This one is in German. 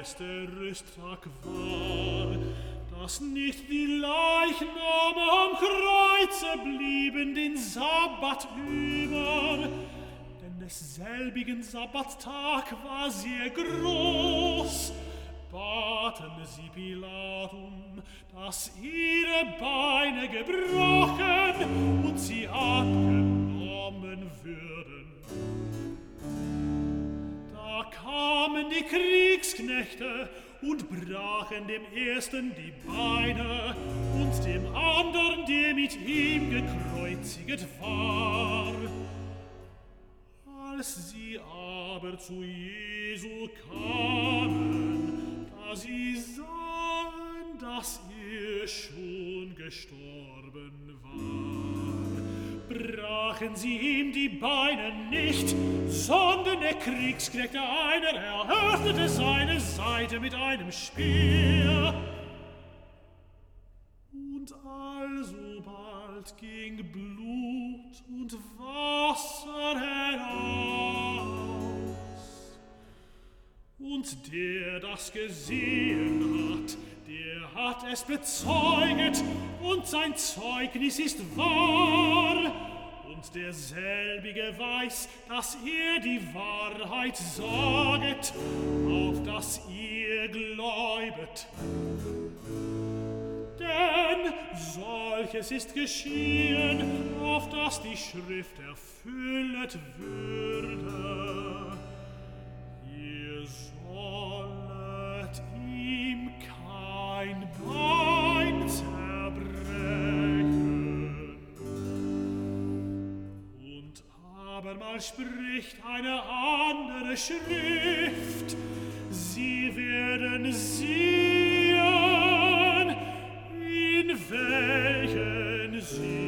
feste Rüsttag war, dass nicht die Leichname am Kreuze blieben den Sabbat über, denn des selbigen Sabbattag war sehr groß, baten sie Pilatum, dass ihre Beine gebrochen und sie abgenommen würden. Da kamen die Kriegsknechte und brachen dem ersten die Beine und dem anderen, der mit ihm gekreuziget war. Als sie aber zu Jesu kamen, da sie sahen, dass er schon gestorben war, brachen sie ihm die Beine nicht, sondern der Kriegsknecht einer eröffnete seine Seite mit einem Speer. Und alsobald ging Blut und Wasser heraus. Und der das gesehen hat, der hat es bezeuget, und sein Zeugnis ist wahr. Und derselbige weiß, dass er die Wahrheit saget, auf dass ihr gläubet. Denn solches ist geschehen, auf dass die Schrift erfüllet würde. Ihr sollet ihm kein Bein zerbrechen. Und abermal spricht eine andere Schrift, sie werden sehen, in welchen sie